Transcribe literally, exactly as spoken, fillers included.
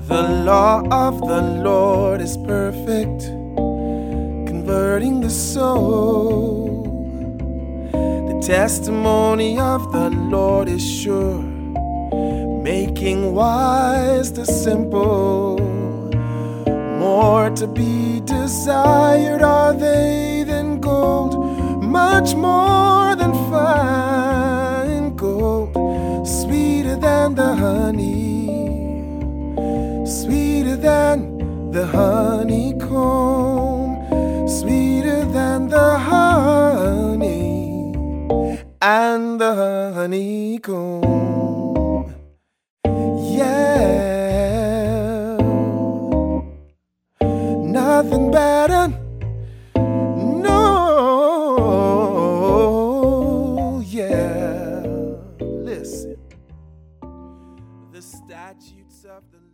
The law of the Lord is perfect, converting the soul. The testimony of the Lord is sure, making wise the simple. More to be desired are they than gold, much more than fine gold, sweeter than the honey, sweeter than the honeycomb, sweeter than the honey and the honeycomb. Yeah, nothing better. No, yeah. Listen, the statutes of the